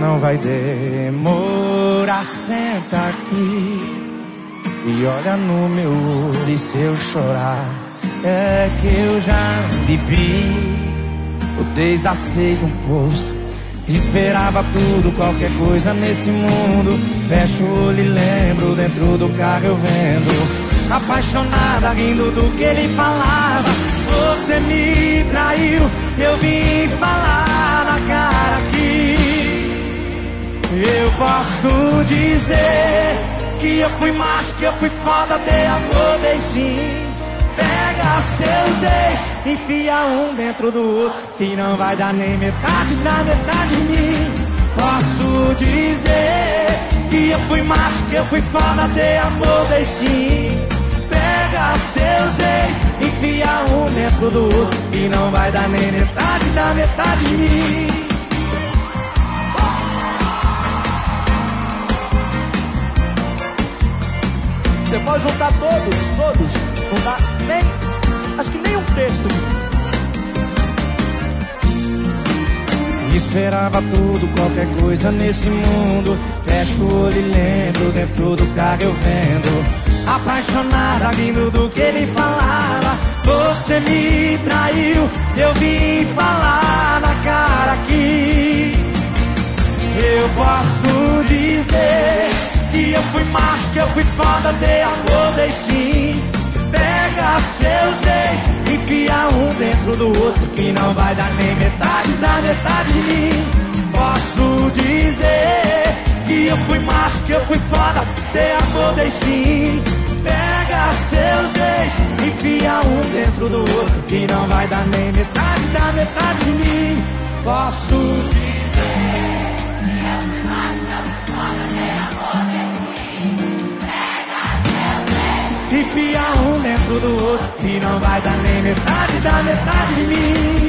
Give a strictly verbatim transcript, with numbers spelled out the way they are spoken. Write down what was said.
não vai demorar. Senta aqui e olha no meu olho, e se eu chorar é que eu já bebi. Desde as seis no posto, esperava tudo, qualquer coisa nesse mundo. Fecho o olho e lembro, dentro do carro eu vendo, apaixonada, rindo do que ele falava. Você me traiu, eu vim falar na cara aqui. Eu posso dizer que eu fui macho, que eu fui foda, dei amor, dei sim. Pega seus ex, enfia um dentro do outro, e não vai dar nem metade da metade de mim. Posso dizer que eu fui macho, que eu fui foda, dei amor, dei sim. Pega seus ex, enfia um dentro do outro, e não vai dar nem metade da metade de mim. Você pode juntar todos, todos, não dá nem, acho que nem um terço. Esperava tudo, qualquer coisa nesse mundo. Fecho o olho e lembro, dentro do carro eu vendo, apaixonada, rindo do que ele falava. Você me traiu, eu vim falar na cara aqui. Eu posso dizer que eu fui macho, que eu fui foda, dei amor, dei sim. Pega seus ex, enfia um dentro do outro, que não vai dar nem metade da metade de mim. Posso dizer que eu fui macho, que eu fui foda, dei amor, dei sim. Pega seus ex, enfia um dentro do outro, que não vai dar nem metade da metade de mim. Posso dizer que eu fui macho, que eu fui foda, dei amor, dei sim. Pega seus ex, enfia um dentro do outro, que não vai dar nem metade da metade de mim.